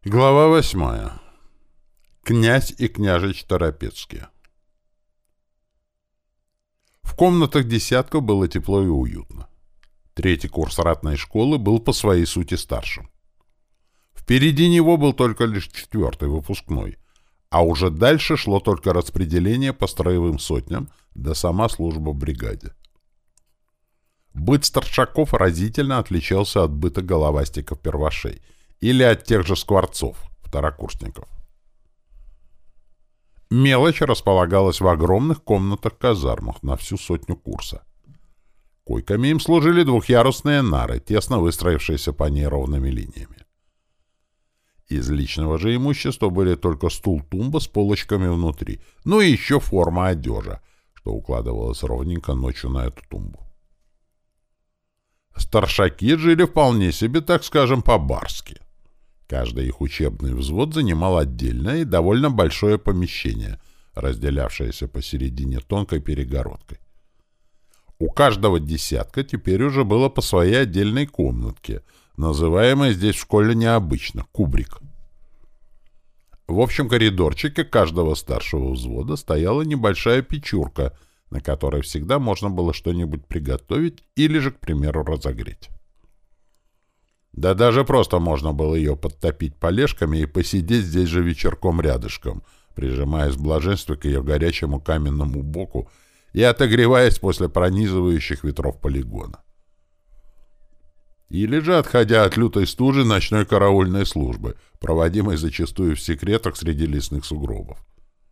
Глава 8. Князь и княжич Торопецкие. В комнатах десятка было тепло и уютно. Третий курс ратной школы был по своей сути старшим. Впереди него был только лишь четвертый выпускной, а уже дальше шло только распределение по строевым сотням да сама служба в бригаде. Быт старшаков разительно отличался от быта головастиков-первашей или от тех же скворцов, второкурсников. Мелочь располагалась в огромных комнатах-казармах на всю сотню курса. Койками им служили двухъярусные нары, тесно выстроившиеся по ней ровными линиями. Из личного же имущества были только стул-тумба с полочками внутри, ну и еще форма одежа, что укладывалось ровненько ночью на эту тумбу. Старшаки жили вполне себе, так скажем, по-барски. Каждый их учебный взвод занимал отдельное и довольно большое помещение, разделявшееся посередине тонкой перегородкой. У каждого десятка теперь уже было по своей отдельной комнатке, называемой здесь в школе необычно — кубрик. В общем коридорчике каждого старшего взвода стояла небольшая печурка, на которой всегда можно было что-нибудь приготовить или же, к примеру, разогреть. Да даже просто можно было ее подтопить полежками и посидеть здесь же вечерком рядышком, прижимаясь в блаженстве к ее горячему каменному боку и отогреваясь после пронизывающих ветров полигона. Или же отходя от лютой стужи ночной караульной службы, проводимой зачастую в секретах среди лесных сугробов.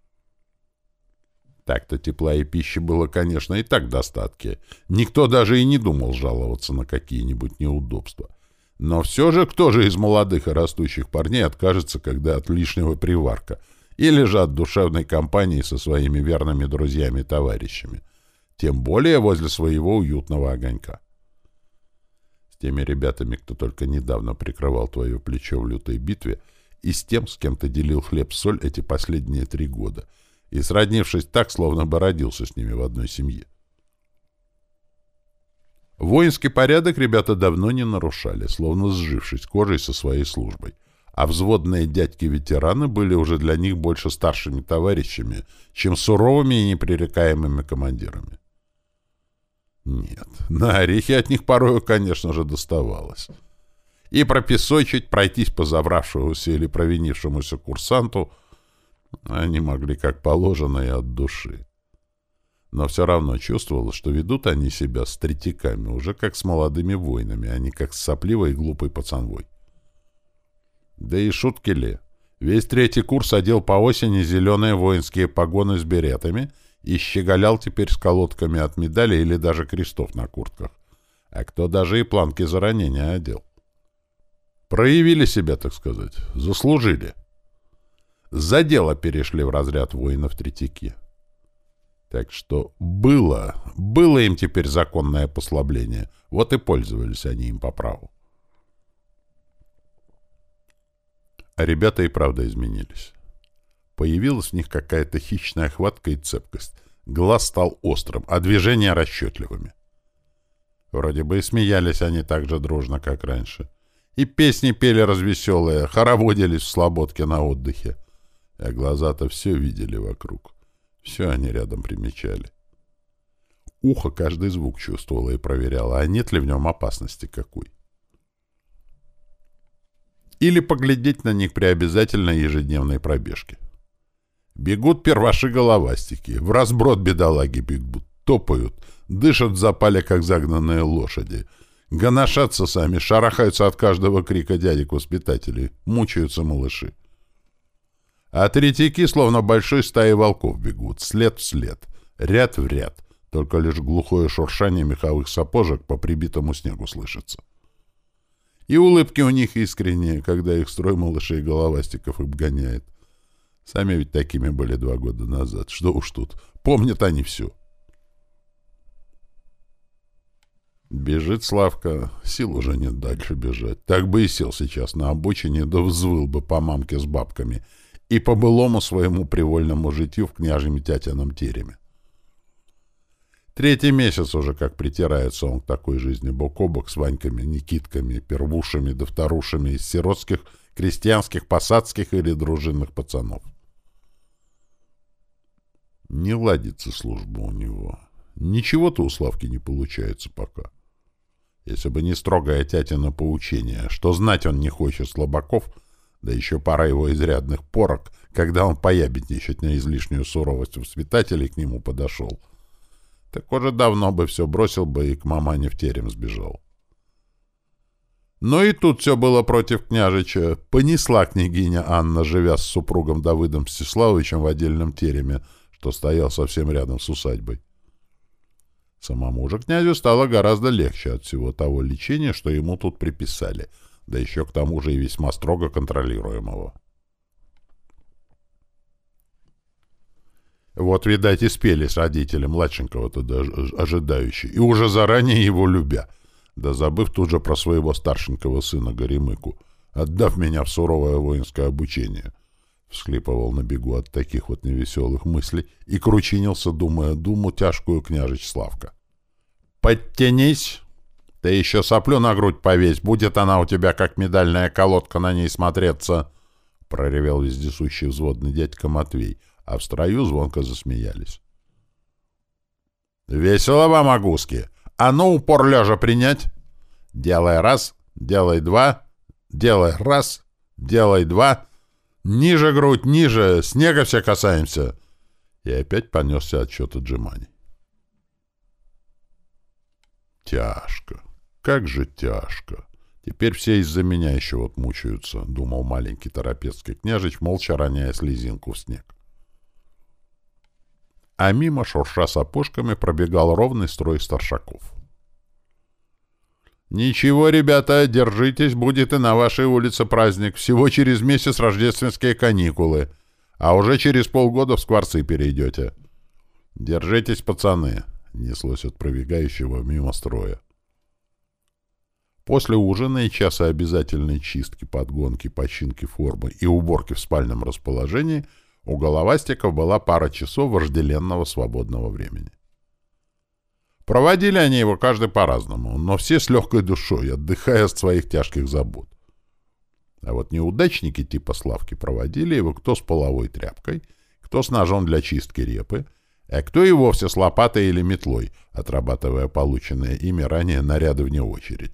Так-то тепла и пищи было, конечно, и так в достатке. Никто даже и не думал жаловаться на какие-нибудь неудобства. Но все же, кто же из молодых и растущих парней откажется, когда от лишнего приварка, или же от душевной компании со своими верными друзьями и товарищами, тем более возле своего уютного огонька. С теми ребятами, кто только недавно прикрывал твое плечо в лютой битве, и с тем, с кем ты делил хлеб-соль эти последние 3 года, и сроднившись так, словно бы родился с ними в одной семье. Воинский порядок ребята давно не нарушали, словно сжившись кожей со своей службой, а взводные дядьки-ветераны были уже для них больше старшими товарищами, чем суровыми и непререкаемыми командирами. Нет, на орехи от них порою, конечно же, доставалось. И пропесочить, пройтись по забравшемуся или провинившемуся курсанту они могли как положено и от души. Но все равно чувствовалось, что ведут они себя с третьяками уже как с молодыми воинами, а не как с сопливой и глупой пацанвой. Да и шутки ли. Весь третий курс одел по осени зеленые воинские погоны с беретами и щеголял теперь с колодками от медалей или даже крестов на куртках. А кто даже и планки за ранения одел. Проявили себя, так сказать, заслужили. За дело перешли в разряд воинов-третьяки. Так что было им теперь законное послабление. Вот и пользовались они им по праву. А ребята и правда изменились. Появилась в них какая-то хищная хватка и цепкость. Глаз стал острым, а движения расчетливыми. Вроде бы и смеялись они так же дружно, как раньше. И песни пели развеселые, хороводились в слободке на отдыхе. А глаза-то все видели вокруг. Все они рядом примечали. Ухо каждый звук чувствовало и проверяло, а нет ли в нем опасности какой. Или поглядеть на них при обязательной ежедневной пробежке. Бегут перваши-головастики, в разброд бедолаги бегут, топают, дышат в запале, как загнанные лошади, гоношатся сами, шарахаются от каждого крика дядек-воспитателей, мучаются малыши. А третьяки, словно большой стаи волков, бегут, след в след, ряд в ряд, только лишь глухое шуршание меховых сапожек по прибитому снегу слышится. И улыбки у них искренние, когда их строй малышей головастиков обгоняет. Сами ведь такими были 2 года назад, что уж тут, помнят они все. Бежит Славка, сил уже нет дальше бежать, так бы и сел сейчас на обочине, да взвыл бы по мамке с бабками — и по былому своему привольному житью в княжьем тятином тереме. 3-й месяц уже как притирается он к такой жизни бок о бок с Ваньками, Никитками, первушами да вторушами из сиротских, крестьянских, посадских или дружинных пацанов. Не ладится служба у него. Ничего-то у Славки не получается пока. Если бы не строгое тятино поучение, что знать он не хочет слабаков, да еще пара его изрядных порок, когда он поябедничать на излишнюю суровость воспитателей к нему подошел, так уже давно бы все бросил бы и к мамане в терем сбежал. Но и тут все было против княжича. Понесла княгиня Анна, живя с супругом Давыдом Мстиславовичем в отдельном тереме, что стоял совсем рядом с усадьбой. Самому же князю стало гораздо легче от всего того лечения, что ему тут приписали, да еще к тому же и весьма строго контролируемого. Вот, видать, и спелись родители младшенького-то ожидающие, и уже заранее его любя, да забыв тут же про своего старшенького сына Горемыку, отдав меня в суровое воинское обучение, всхлипывал на бегу от таких вот невеселых мыслей и кручинился, думая думу тяжкую княжич Славка. «Подтянись! Ты еще соплю на грудь повесь, будет она у тебя, как медальная колодка, на ней смотреться!» — проревел вездесущий взводный дядька Матвей, а в строю звонко засмеялись. «Весело вам, агуски! А ну, упор лежа принять! Делай раз, делай два, делай раз, делай два, ниже грудь, ниже, снега все касаемся!» И опять понесся отчет отжиманий. «Тяжко! Как же тяжко! Теперь все из-за меня еще вот мучаются», — думал маленький торопецкий княжич, молча роняя слезинку в снег. А мимо, шурша сапожками, пробегал ровный строй старшаков. «Ничего, ребята, держитесь, будет и на вашей улице праздник. Всего через месяц рождественские каникулы, а уже через полгода в скворцы перейдете. Держитесь, пацаны», — неслось от пробегающего мимо строя. После ужина и часа обязательной чистки, подгонки, починки формы и уборки в спальном расположении у головастиков была пара часов вожделенного свободного времени. Проводили они его каждый по-разному, но все с легкой душой, отдыхая от своих тяжких забот. А вот неудачники типа Славки проводили его кто с половой тряпкой, кто с ножом для чистки репы, а кто и вовсе с лопатой или метлой, отрабатывая полученные ими ранее наряды вне очереди.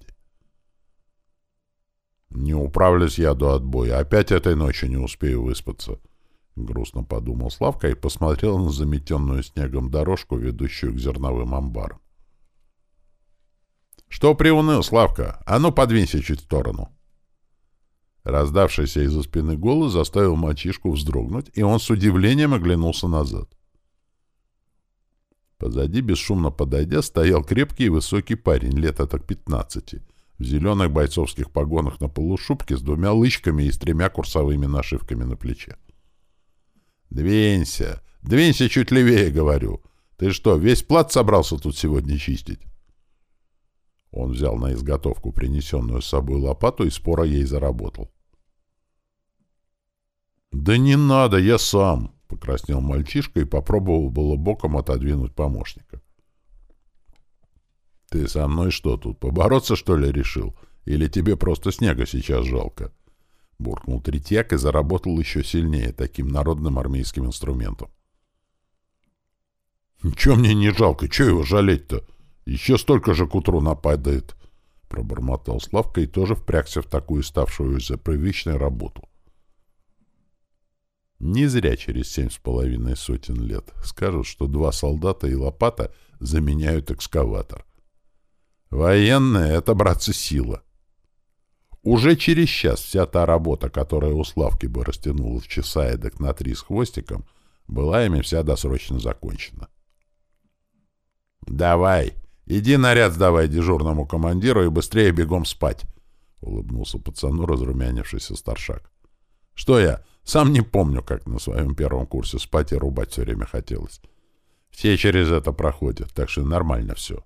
«Не управлюсь я до отбоя, опять этой ночью не успею выспаться», — грустно подумал Славка и посмотрел на заметенную снегом дорожку, ведущую к зерновым амбарам. «Что приуныл, Славка? А ну, подвинься чуть в сторону!» Раздавшийся из-за спины голос заставил мальчишку вздрогнуть, и он с удивлением оглянулся назад. Позади, бесшумно подойдя, стоял крепкий и высокий парень, лет так 15, в зеленых бойцовских погонах на полушубке с двумя лычками и с 3 курсовыми нашивками на плече. «Двинься! Двинься чуть левее, говорю! Ты что, весь плац собрался тут сегодня чистить?» Он взял на изготовку принесенную с собой лопату и споро ей заработал. «Да не надо, я сам!» — покраснел мальчишка и попробовал было боком отодвинуть помощника. «Ты со мной что тут, побороться, что ли, решил? Или тебе просто снега сейчас жалко?» — буркнул третьяк и заработал еще сильнее таким народным армейским инструментом. «Ничего мне не жалко, чего его жалеть-то? Еще столько же к утру нападает!» — пробормотал Славка и тоже впрягся в такую ставшую уже привычной работу. Не зря через 7,5 сотен лет скажут, что 2 солдата и лопата заменяют экскаватор. Военные — это, братцы, сила. Уже через час вся та работа, которая у Славки бы растянулась в часа эдак на 3 с хвостиком, была ими вся досрочно закончена. «Давай, иди наряд сдавай дежурному командиру и быстрее бегом спать», — улыбнулся пацану разрумянившийся старшак. «Что я? Сам не помню, как на своем первом курсе спать и рубать все время хотелось. Все через это проходят, так что нормально все».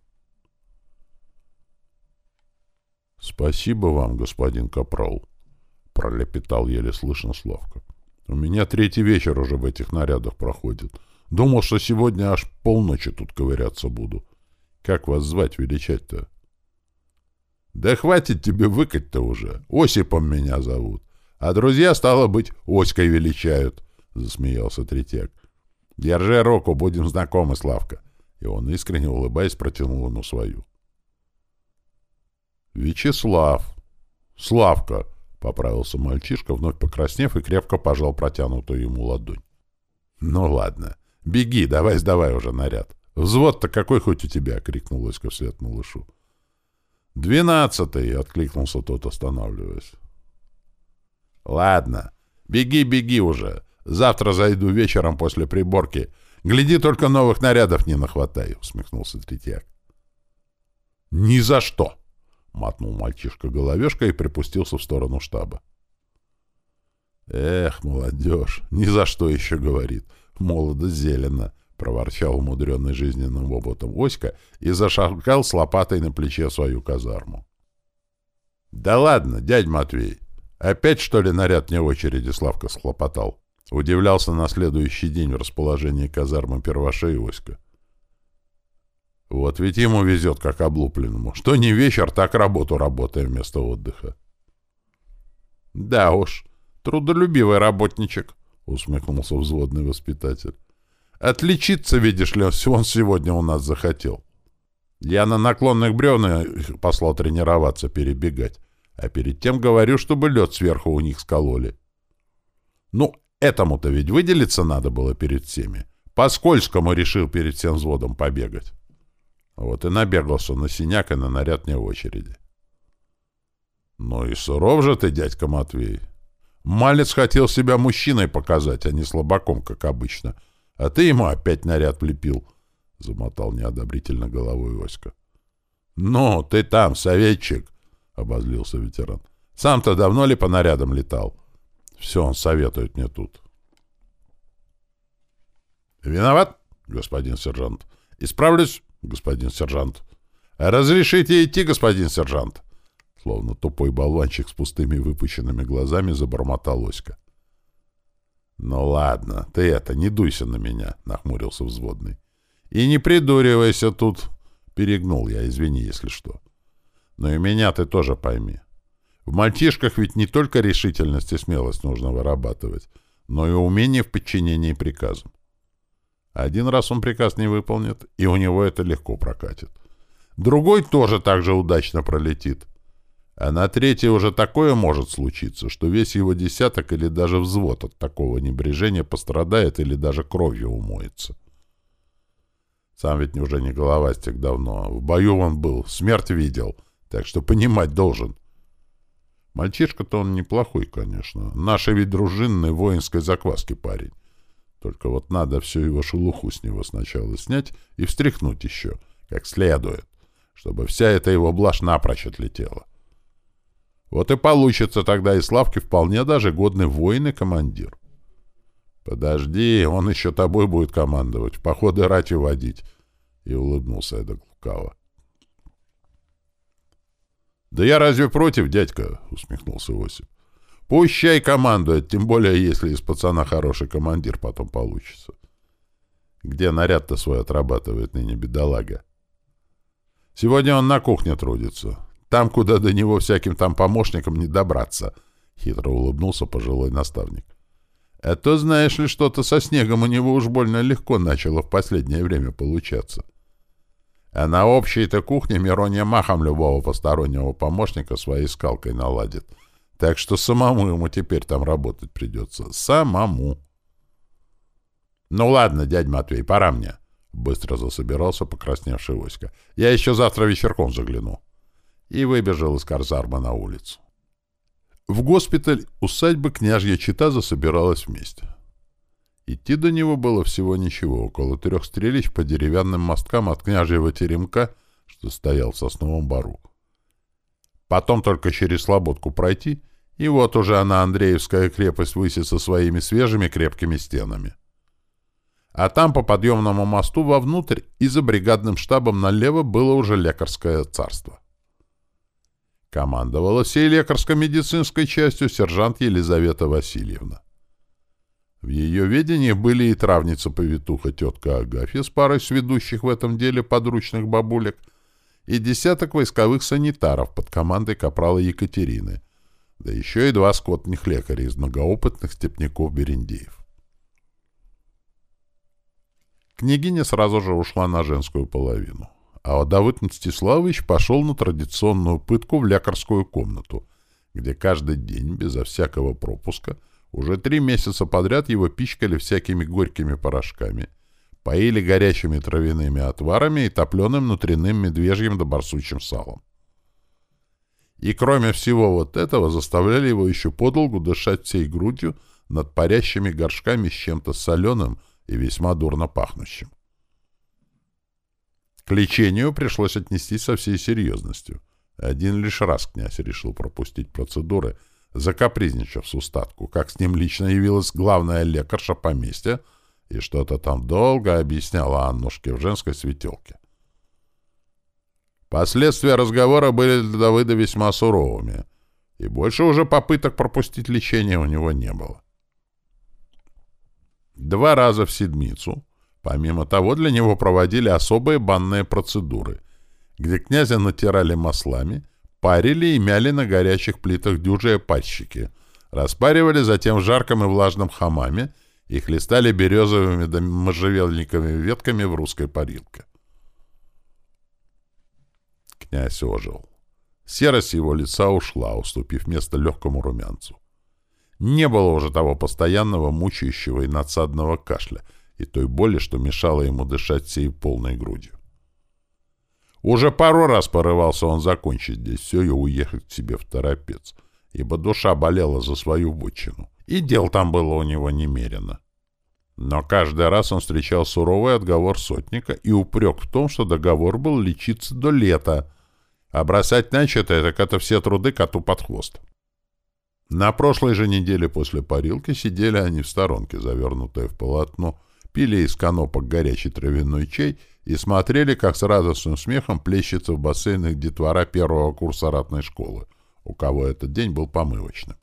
«Спасибо вам, господин капрал», — пролепетал еле слышно Славка. «У меня 3-й вечер уже в этих нарядах проходит. Думал, что сегодня аж полночи тут ковыряться буду. Как вас звать, величать-то?» «Да хватит тебе выкать-то уже. Осипом меня зовут. А друзья, стало быть, Оськой величают, — засмеялся Третьяк. — Держи руку, будем знакомы, Славка. И он, искренне улыбаясь, протянул ему свою. — Вячеслав. — Славка, — поправился мальчишка, вновь покраснев, и крепко пожал протянутую ему ладонь. — Ну ладно. Беги, давай сдавай уже наряд. — Взвод-то какой хоть у тебя? — крикнул Оська вслед малышу. — 12-й, — откликнулся тот, останавливаясь. — Ладно. Беги, беги уже. Завтра зайду вечером после приборки. Гляди, только новых нарядов не нахватай, — усмехнулся Третьяк. — Ни за что! — мотнул мальчишка головешкой и припустился в сторону штаба. — Эх, молодежь, ни за что еще, говорит. Молодо зелено, — проворчал умудренный жизненным опытом Оська и зашагал с лопатой на плече свою казарму. — Да ладно, дядь Матвей, опять, что ли, наряд вне очереди? — Славка схлопотал. Удивлялся на следующий день в расположении казармы первошей Оська. Вот ведь ему везет, как облупленному. Что не вечер, так работу работаем вместо отдыха. — Да уж, трудолюбивый работничек, — усмехнулся взводный воспитатель. — Отличиться, видишь ли, он сегодня у нас захотел. Я на наклонных бревнах послал тренироваться, перебегать, а перед тем говорю, чтобы лед сверху у них скололи. Ну, этому-то ведь выделиться надо было перед всеми. По-скользкому решил перед всем взводом побегать. Вот и набегался на синяк и на наряд вне очереди. — Ну и суров же ты, дядька Матвей. Малец хотел себя мужчиной показать, а не слабаком, как обычно. А ты ему опять наряд влепил, — замотал неодобрительно головой Оська. — Ну, ты там, советчик, — обозлился ветеран. — Сам-то давно ли по нарядам летал? Все он советует мне тут. — Виноват, господин сержант. Исправлюсь, господин сержант. Разрешите идти, господин сержант. Словно тупой болванчик с пустыми выпущенными глазами забормотал Оська. — Ну ладно, ты это, не дуйся на меня, — нахмурился взводный. — И не придуривайся тут. Перегнул я, извини, если что. Но и меня ты тоже пойми. В мальчишках ведь не только решительность и смелость нужно вырабатывать, но и умение в подчинении приказам. Один раз он приказ не выполнит, и у него это легко прокатит. Другой тоже так же удачно пролетит. А на третий уже такое может случиться, что весь его десяток или даже взвод от такого небрежения пострадает или даже кровью умоется. Сам ведь уже не головастик давно. В бою он был, смерть видел, так что понимать должен. Мальчишка-то он неплохой, конечно. Нашей ведь дружинной воинской закваски парень. Только вот надо всю его шелуху с него сначала снять и встряхнуть еще, как следует, чтобы вся эта его блажь напрочь отлетела. Вот и получится тогда из Славки вполне даже годный воин и командир. Подожди, он еще тобой будет командовать, в походы ратью водить. И улыбнулся эдак лукаво. Да я разве против, дядька? Усмехнулся Осип. Пусть чай командует, тем более, если из пацана хороший командир потом получится. Где наряд-то свой отрабатывает ныне бедолага? Сегодня он на кухне трудится. Там, куда до него всяким там помощникам не добраться, — хитро улыбнулся пожилой наставник. А то, знаешь ли, что-то со снегом у него уж больно легко начало в последнее время получаться. А на общей-то кухне Мирония махом любого постороннего помощника своей скалкой наладит. Так что самому ему теперь там работать придется. Самому. — Ну ладно, дядь Матвей, пора мне. Быстро засобирался покрасневший Оська. Я еще завтра вечерком загляну. И выбежал из казармы на улицу. В госпиталь усадьбы княжья чета засобиралась вместе. Идти до него было всего ничего, около 3 стрелищ по деревянным мосткам от княжьего теремка, что стоял в сосновом бору. Потом только через слободку пройти, и вот уже она, Андреевская крепость, высит со своими свежими крепкими стенами. А там по подъемному мосту вовнутрь и за бригадным штабом налево было уже лекарское царство. Командовала всей лекарско-медицинской частью сержант Елизавета Васильевна. В ее ведении были и травница-повитуха тетка Агафья с парой сведущих в этом деле подручных бабулек и десяток войсковых санитаров под командой капрала Екатерины, Да еще и 2 скотных лекаря из многоопытных степняков-берендеев. Княгиня сразу же ушла на женскую половину, а Давыд Мстиславович пошел на традиционную пытку в лекарскую комнату, где каждый день, безо всякого пропуска, уже 3 месяца подряд его пичкали всякими горькими порошками, поили горячими травяными отварами и топленым внутренним медвежьим да барсучьим салом. И кроме всего вот этого заставляли его еще подолгу дышать всей грудью над парящими горшками с чем-то соленым и весьма дурно пахнущим. К лечению пришлось отнестись со всей серьезностью. Один лишь раз князь решил пропустить процедуры, закапризничав с устатку, как с ним лично явилась главная лекарша поместья и что-то там долго объясняла Аннушке в женской светелке. Последствия разговора были для Давыда весьма суровыми, и больше уже попыток пропустить лечение у него не было. 2 раза в седмицу, помимо того, для него проводили особые банные процедуры, где князя натирали маслами, парили и мяли на горячих плитах дюжие пальчики, распаривали затем в жарком и влажном хамаме и хлестали березовыми да можжевельниковыми ветками в русской парилке. Князь ожил. Серость его лица ушла, уступив место легкому румянцу. Не было уже того постоянного мучающего и надсадного кашля и той боли, что мешало ему дышать всей полной грудью. Уже пару раз порывался он закончить здесь все и уехать к себе в Торопец, ибо душа болела за свою вотчину, и дел там было у него немерено. Но каждый раз он встречал суровый отговор сотника и упрек в том, что договор был лечиться до лета, а бросать начатое, так это все труды коту под хвост. На прошлой же неделе после парилки сидели они в сторонке, завернутые в полотно, пили из канопок горячий травяной чай и смотрели, как с радостным смехом плещется в бассейнах детвора 1-го курса ратной школы, у кого этот день был помывочным.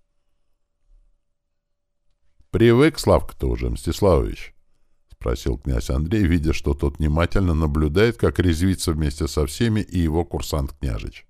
«Привык, Славка-то уже, Мстиславович?» — спросил князь Андрей, видя, что тот внимательно наблюдает, как резвится вместе со всеми и его курсант княжич.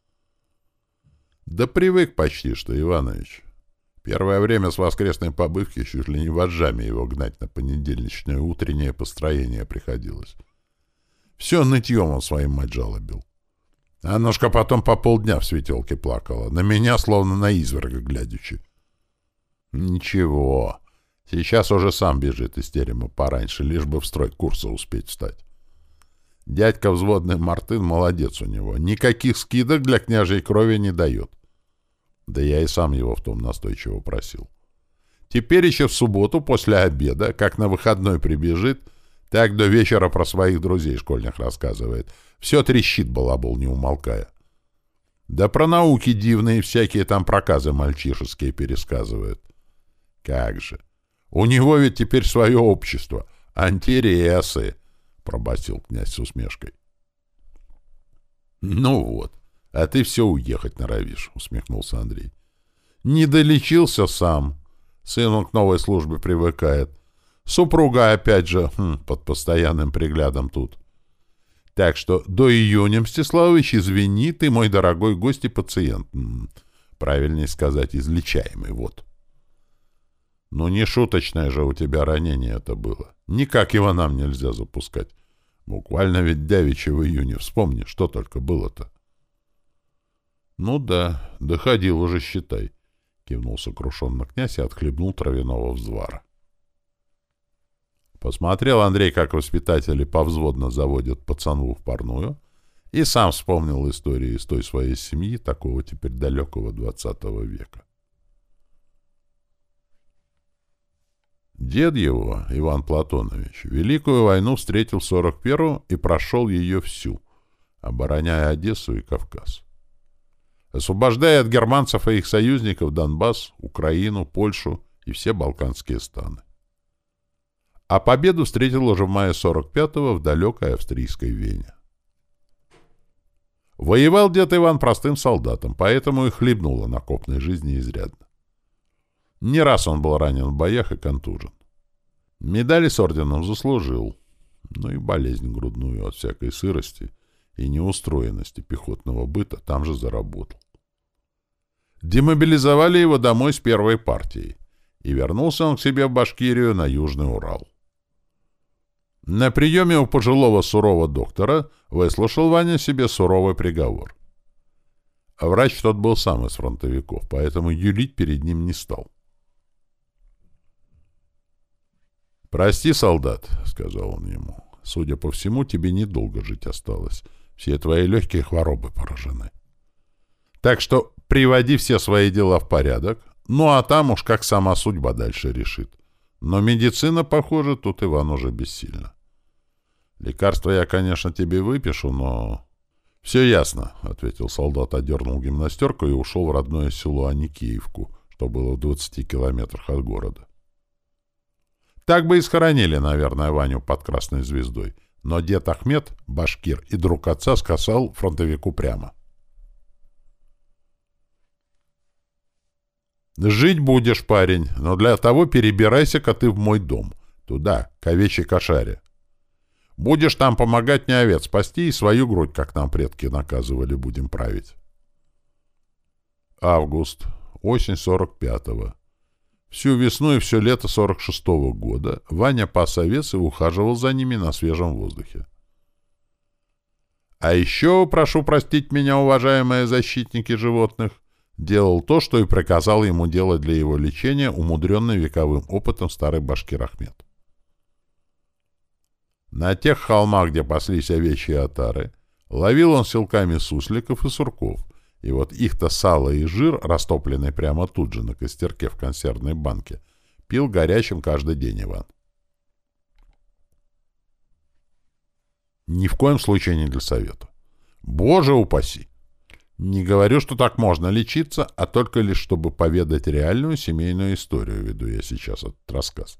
«Да привык почти что, Иванович. Первое время с воскресной побывки чуть ли не вожжами его гнать на понедельничное утреннее построение приходилось. Все нытьем он своим мать жалобил. Аннушка потом по полдня в светелке плакала, на меня словно на изверга глядячи. Ничего, сейчас уже сам бежит из терема пораньше, лишь бы в строй курса успеть встать. Дядька взводный Мартын молодец у него, никаких скидок для княжьей крови не дает. Да я и сам его в том настойчиво просил. Теперь еще в субботу после обеда, как на выходной прибежит, так до вечера про своих друзей школьных рассказывает. Все трещит балабол, не умолкая. Да про науки дивные всякие там проказы мальчишеские пересказывает. Как же! У него ведь теперь свое общество. Антиресы, — пробасил князь с усмешкой. Ну вот. — А ты все уехать норовишь, — усмехнулся Андрей. — Не долечился сам. Сын к новой службе привыкает. Супруга, опять же, под постоянным приглядом тут. Так что до июня, Мстиславович, извини, ты мой дорогой гость и пациент. Правильнее сказать, излечаемый, вот. Ну, не шуточное же у тебя ранение это было. Никак его нам нельзя запускать. Буквально ведь давеча в июне. Вспомни, что только было-то. «Ну да, доходил уже, считай», — кивнул сокрушенно князь и отхлебнул травяного взвара. Посмотрел Андрей, как воспитатели повзводно заводят пацану в парную, и сам вспомнил истории из той своей семьи, такого теперь далекого 20 века. Дед его, Иван Платонович, Великую войну встретил в 41-м и прошел ее всю, обороняя Одессу и Кавказ. Освобождая от германцев и их союзников Донбасс, Украину, Польшу и все балканские страны. А победу встретил уже в мае 45-го в далекой австрийской Вене. Воевал дед Иван простым солдатом, поэтому и хлебнуло на копной жизни изрядно. Не раз он был ранен в боях и контужен. Медали с орденом заслужил, но и болезнь грудную от всякой сырости и неустроенности пехотного быта там же заработал. Демобилизовали его домой с первой партией, и вернулся он к себе в Башкирию на Южный Урал. На приеме у пожилого сурового доктора выслушал Ваня себе суровый приговор. А врач тот был сам из фронтовиков, поэтому юлить перед ним не стал. «Прости, солдат», — сказал он ему, — «судя по всему, тебе недолго жить осталось. Все твои легкие хворобы поражены. Так что приводи все свои дела в порядок, ну а там уж как сама судьба дальше решит. Но медицина, похоже, тут Иван уже бессильна. Лекарства я, конечно, тебе выпишу, но...» «Все ясно», — ответил солдат, одернул гимнастерку и ушел в родное село Аникеевку, что было в 20 километрах от города. Так бы и схоронили, наверное, Ваню под красной звездой, но дед Ахмед, башкир и друг отца, сказал фронтовику прямо: «Жить будешь, парень, но для того перебирайся-ка ты в мой дом, туда, к овечьей кошаре. Будешь там помогать мне овец спасти и свою грудь, как нам предки наказывали, будем править». Август, осень 45-го. Всю весну и все лето 46-го года Ваня пас овец и ухаживал за ними на свежем воздухе. А еще, прошу простить меня, уважаемые защитники животных, делал то, что и приказал ему делать для его лечения умудренный вековым опытом старый башкир Ахмед. На тех холмах, где паслись овечьи отары, ловил он силками сусликов и сурков, и вот их-то сало и жир, растопленный прямо тут же на костерке в консервной банке, пил горячим каждый день Иван. Ни в коем случае не для совета. Боже упаси! Не говорю, что так можно лечиться, а только лишь чтобы поведать реальную семейную историю, веду я сейчас этот рассказ.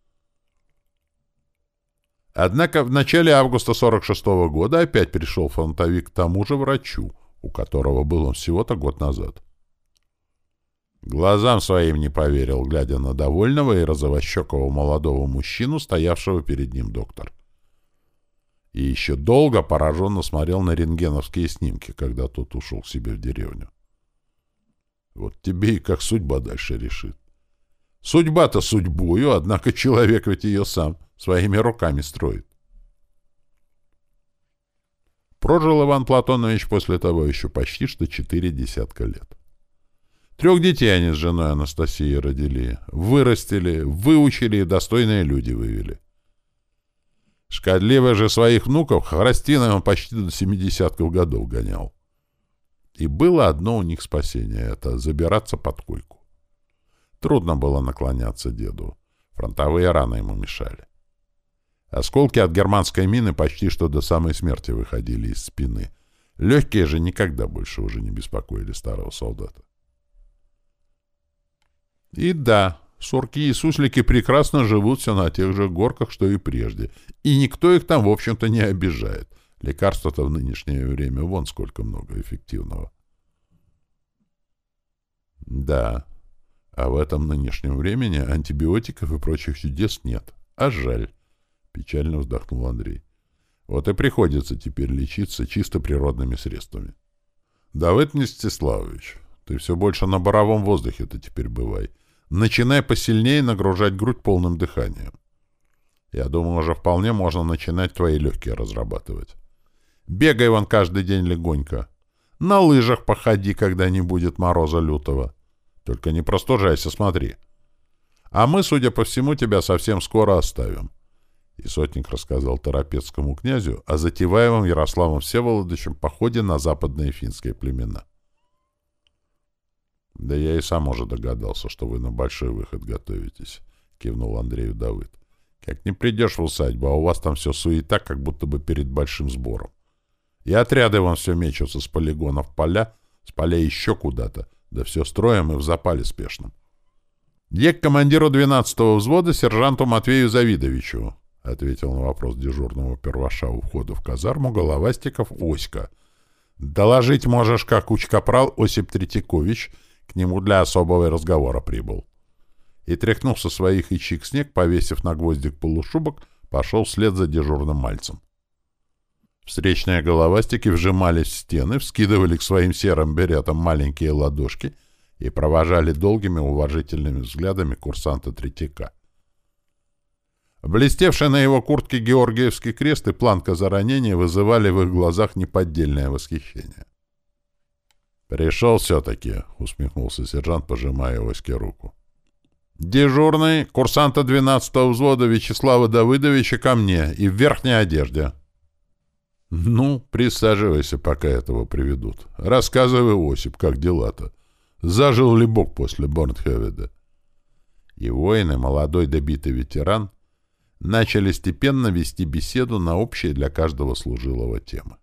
Однако в начале августа 46-го года опять пришел фронтовик к тому же врачу, у которого был он всего-то год назад. Глазам своим не поверил, глядя на довольного и розовощекого молодого мужчину, стоявшего перед ним доктор. И еще долго пораженно смотрел на рентгеновские снимки, когда тот ушел к себе в деревню. Вот тебе и как судьба дальше решит. Судьба-то судьбою, однако человек ведь ее сам своими руками строит. Прожил Иван Платонович после того еще почти что 4 десятка лет. 3 детей они с женой Анастасией родили, вырастили, выучили и достойные люди вывели. Шкодливо же своих внуков Хворостиной он почти до 70-х годов гонял. И было одно у них спасение — это забираться под койку. Трудно было наклоняться деду. Фронтовые раны ему мешали. Осколки от германской мины почти что до самой смерти выходили из спины. Легкие же никогда больше уже не беспокоили старого солдата. И да, сурки и суслики прекрасно живут все на тех же горках, что и прежде. И никто их там, в общем-то, не обижает. Лекарства-то в нынешнее время вон сколько много эффективного. Да, а в этом нынешнем времени антибиотиков и прочих чудес нет. А жаль. Печально вздохнул Андрей. Вот и приходится теперь лечиться чисто природными средствами. Давыд Мстиславович, ты все больше на боровом воздухе-то теперь бывай. Начинай посильнее нагружать грудь полным дыханием. Я думаю, уже вполне можно начинать твои легкие разрабатывать. Бегай вон каждый день легонько. На лыжах походи, когда не будет мороза лютого. Только не простужайся, смотри. А мы, судя по всему, тебя совсем скоро оставим. И сотник рассказал Торопецкому князю о затеваемом Ярославом Всеволодовичем походе на западные финские племена. — Да я и сам уже догадался, что вы на большой выход готовитесь, — кивнул Андрею Давыд. — Как не придешь в усадьбу, а у вас там все суета, как будто бы перед большим сбором. И отряды вон все мечутся с полигона в поля, с полей еще куда-то, да все строем и в запале спешном. — Я к командиру 12-го взвода сержанту Матвею Завидовичу, — ответил на вопрос дежурного перваша у входа в казарму головастиков Оська. — Доложить можешь, как уч-капрал Осип Третьякович к нему для особого разговора прибыл. И, тряхнув со своих ячик снег, повесив на гвоздик полушубок, пошел вслед за дежурным мальцем. Встречные головастики вжимались в стены, вскидывали к своим серым беретам маленькие ладошки и провожали долгими уважительными взглядами курсанта Третьяка. Блестевший на его куртке Георгиевский крест и планка за ранение вызывали в их глазах неподдельное восхищение. «Пришел все-таки», — усмехнулся сержант, пожимая Оське руку. «Дежурный курсанта 12-го взвода Вячеслава Давыдовича ко мне и в верхней одежде». «Ну, присаживайся, пока этого приведут. Рассказывай, Осип, как дела-то. Зажил ли Бог после Борнхеведа?» И воины, молодой добитый ветеран, начали степенно вести беседу на общие для каждого служилого темы.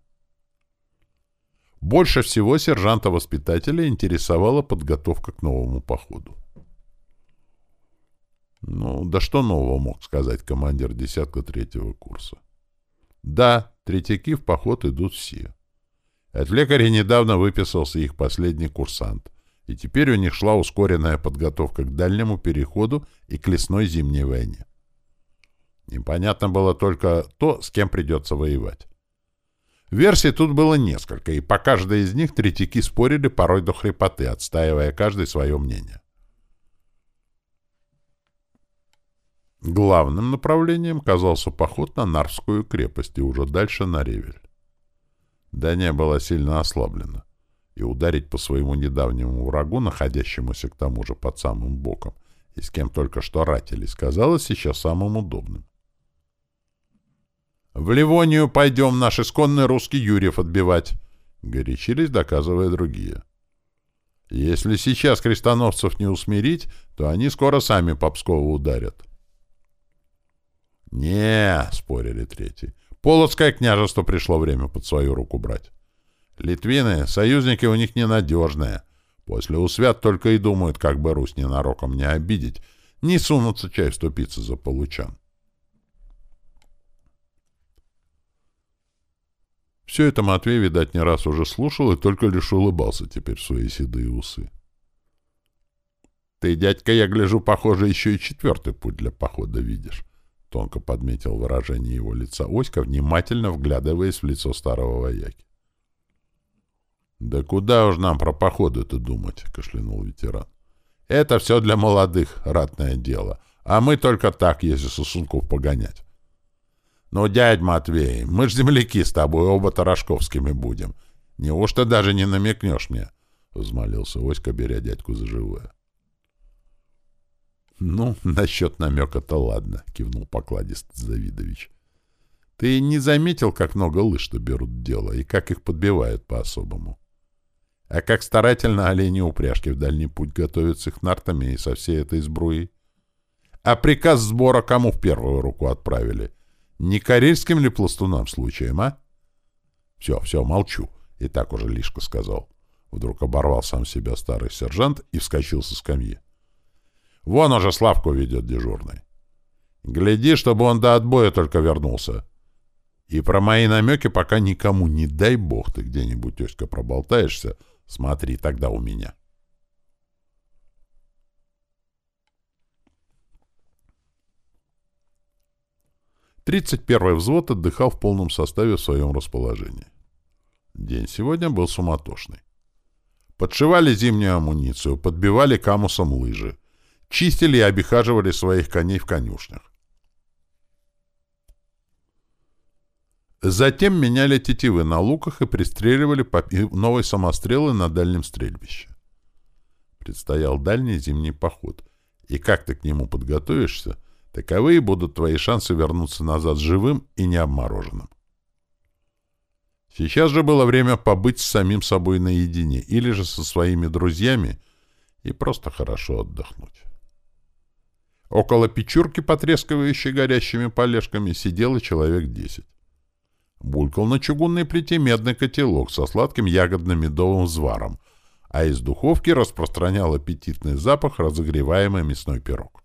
Больше всего сержанта-воспитателя интересовала подготовка к новому походу. Ну, да что нового мог сказать командир десятка третьего курса? Да, третьяки в поход идут все. От лекаря недавно выписался их последний курсант, и теперь у них шла ускоренная подготовка к дальнему переходу и к лесной зимней войне. Непонятно было только то, с кем придется воевать. Версий тут было несколько, и по каждой из них третьяки спорили порой до хрипоты, отстаивая каждый свое мнение. Главным направлением казался поход на Нарвскую крепость и уже дальше на Ревель. Дания была сильно ослаблена, и ударить по своему недавнему врагу, находящемуся к тому же под самым боком, и с кем только что ратились, казалось сейчас самым удобным. «В Ливонию пойдем наш исконный русский Юрьев отбивать», — горячились, доказывая другие. «Если сейчас крестоносцев не усмирить, то они скоро сами по Пскову ударят». «Не», — спорили третьи, — «Полоцкое княжество пришло время под свою руку брать. Литвины, союзники у них ненадежные. После усвят только и думают, как бы Русь ненароком не обидеть, не сунутся чай вступиться за получан». Все это Матвей, видать, не раз уже слушал и только лишь улыбался теперь в свои седые усы. «Ты, дядька, я гляжу, похоже, еще и четвертый путь для похода видишь», — тонко подметил выражение его лица Оська, внимательно вглядываясь в лицо старого вояки. «Да куда уж нам про походы-то думать», — кашлянул ветеран. «Это все для молодых, ратное дело, а мы только так, если сосунков погонять. «Ну, дядь Матвей, мы ж земляки с тобой оба Тарашковскими будем. Неужто даже не намекнешь мне?» — взмолился Оська, беря дядьку за живое. «Ну, насчет намека-то ладно», — кивнул покладист Завидович. «Ты не заметил, как много лыж-то берут дело и как их подбивают по-особому? А как старательно олени упряжки в дальний путь готовят с их нартами и со всей этой сбруей? А приказ сбора кому в первую руку отправили? Не карельским ли пластунам случаем, а?» «Все, молчу», — и так уже лишко сказал. Вдруг оборвал сам себя старый сержант и вскочил со скамьи. «Вон уже Славку ведет дежурный. Гляди, чтобы он до отбоя только вернулся. И про мои намеки пока никому, не дай бог, ты где-нибудь, Оська, проболтаешься, смотри тогда у меня». 31-й взвод отдыхал в полном составе в своем расположении. День сегодня был суматошный. Подшивали зимнюю амуницию, подбивали камусом лыжи, чистили и обихаживали своих коней в конюшнях. Затем меняли тетивы на луках и пристреливали новые самострелы на дальнем стрельбище. Предстоял дальний зимний поход, и как ты к нему подготовишься, таковые будут твои шансы вернуться назад живым и необмороженным. Сейчас же было время побыть с самим собой наедине или же со своими друзьями и просто хорошо отдохнуть. Около печурки, потрескивающей горящими полежками, сидело человек 10. Булькал на чугунной плите медный котелок со сладким ягодно-медовым взваром, а из духовки распространял аппетитный запах разогреваемый мясной пирог.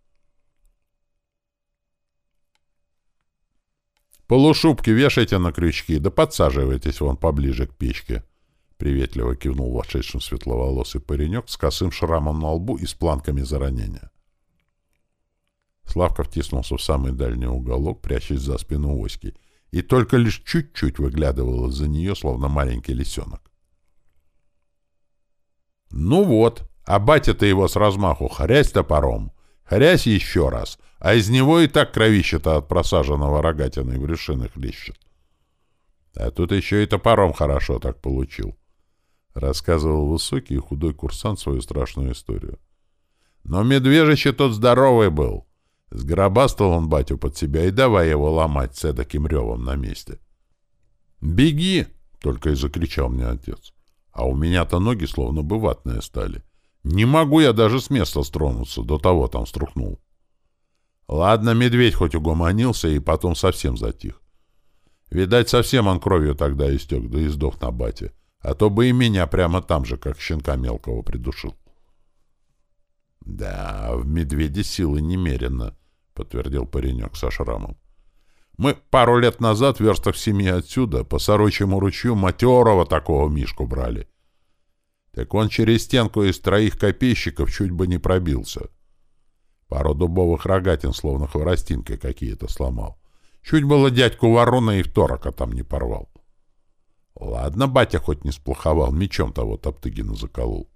«Полушубки вешайте на крючки, да подсаживайтесь вон поближе к печке», — приветливо кивнул вошедшим светловолосый паренек с косым шрамом на лбу и с планками за ранения. Славка втиснулся в самый дальний уголок, прячась за спину Оськи, и только лишь чуть-чуть выглядывал из-за нее, словно маленький лисенок. «Ну вот, А батя-то его с размаху хрясь топором, хрясь еще раз, а из него и так кровище-то от просаженного рогатиной в брюшины хлещет. А тут еще и топором хорошо так получил. Рассказывал высокий и худой курсант свою страшную историю. Но медвежище тот здоровый был. Сгробастал он батю под себя и давай его ломать с эдаким ревом на месте. «Беги!» — только и закричал мне отец. А у меня-то ноги словно бы ватные стали. Не могу я даже с места стронуться, до того там струхнул. Ладно, медведь хоть угомонился и потом совсем затих. Видать, совсем он кровью тогда истек, да и сдох на бате. А то бы и меня прямо там же, как щенка мелкого, придушил. — Да, в медведе силы немерено, — подтвердил паренек со шрамом. — Мы пару лет назад, верстах в 7 отсюда, по Сорочьему ручью матерого такого мишку брали. Так он через стенку из 3 копейщиков чуть бы не пробился. Пару дубовых рогатин, словно хворостинкой какие-то сломал. Чуть было дядьку ворона и второка там не порвал. Ладно, батя хоть не сплоховал, мечом того Топтыгина заколол.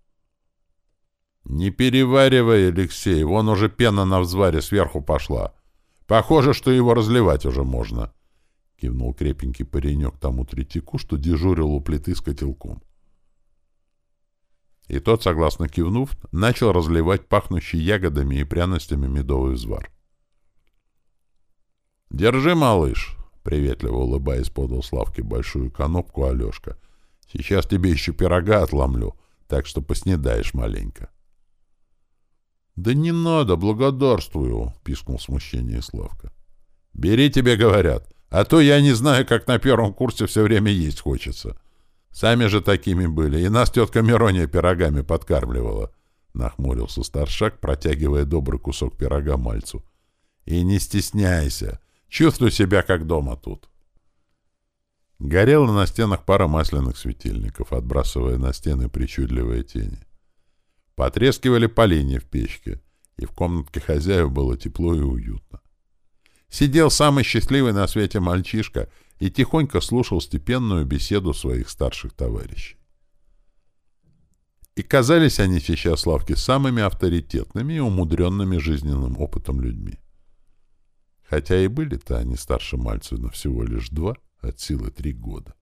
— Не переваривай, Алексей, вон уже пена на взваре сверху пошла. Похоже, что его разливать уже можно, — кивнул крепенький паренек тому третьяку, что дежурил у плиты с котелком. И тот, согласно кивнув, начал разливать пахнущий ягодами и пряностями медовый взвар. — Держи, малыш, — приветливо улыбаясь, подал Славке большую конопку Алешка. — Сейчас тебе еще пирога отломлю, так что поснедаешь маленько. — Да не надо, благодарствую, — пискнул в смущении Славка. — Бери, тебе говорят, а то я не знаю, как на первом курсе все время есть хочется. Сами же такими были, и нас тетка Мирония пирогами подкармливала, — нахмурился старшак, протягивая добрый кусок пирога мальцу. — И не стесняйся, чувствуй себя как дома тут. Горела на стенах пара масляных светильников, отбрасывая на стены причудливые тени. Потрескивали поленья в печке, и в комнатке хозяев было тепло и уютно. Сидел самый счастливый на свете мальчишка и тихонько слушал степенную беседу своих старших товарищей. И казались они сейчас Славке самыми авторитетными и умудренными жизненным опытом людьми. Хотя и были-то они старше Мальцева всего лишь 2, от силы 3 года.